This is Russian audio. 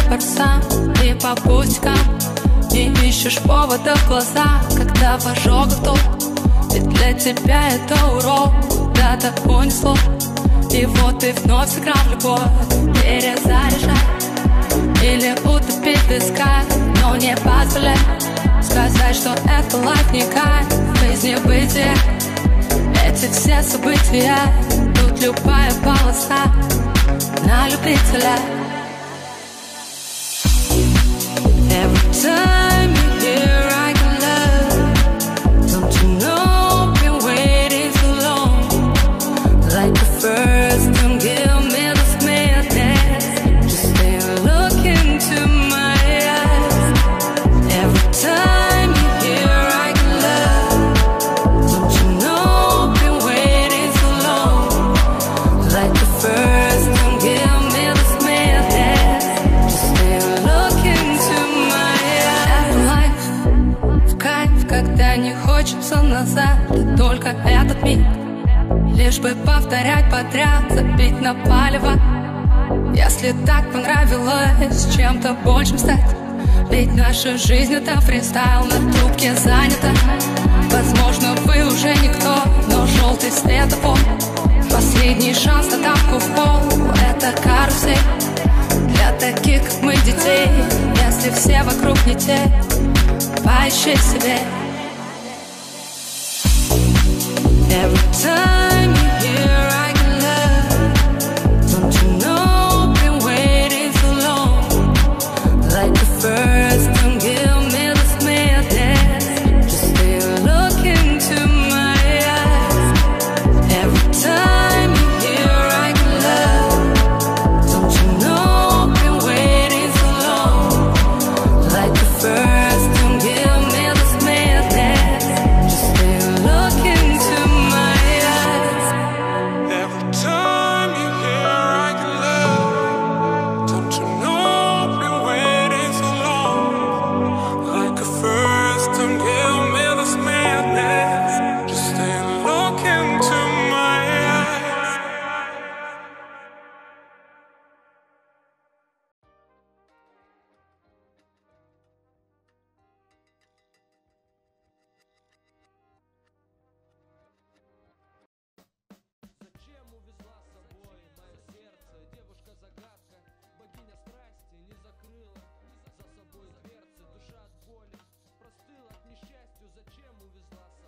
форсам и по пустякам. Не ищешь повода в глаза, когда в ожогах толк. Ведь для тебя это урок, куда-то унесло. И вот ты вновь сыграл в любовь, перезаряжай или утопить песка, но не позволяй сказать, что это лайф не кайф, жизни бытие. Эти все события, тут любая полоса на любителя. Every time you hear I can love, don't you know been waiting so long. Like the first time, give me this madness. Just stay and look into my eyes. Every time you hear I can love, don't you know been waiting so long. Like the first time, give me this madness. Just stay and look into my eyes. Life в кайф, когда не хочется назад, да только этот миг. Лишь бы повторять подряд, забить на палево. Если так понравилось чем-то большим стать, ведь наша жизнь это фристайл, на трубке занята. Возможно, вы уже никто, но желтый светофор, последний шанс на тапку в пол. Это карусель для таких, как мы, детей. Если все вокруг не те, поищи себе. Every time you hear I can love, don't you know been waiting so long. Like the first time, give me this madness. Just stay and look into my eyes. Every time you hear I can love, don't you know been waiting so long. Like the first time, give me this madness. Just stay and look into my eyes. Every time you hear I can love, don't you know been waiting so long. Like the first time, give me this madness. Just stay and look into my eyes. Зачем увезла с собой мое сердце? Девушка-загадка, богиня страсти не закрыла за собой дверцы. Душа от боли простыла к несчастью. Зачем увезла с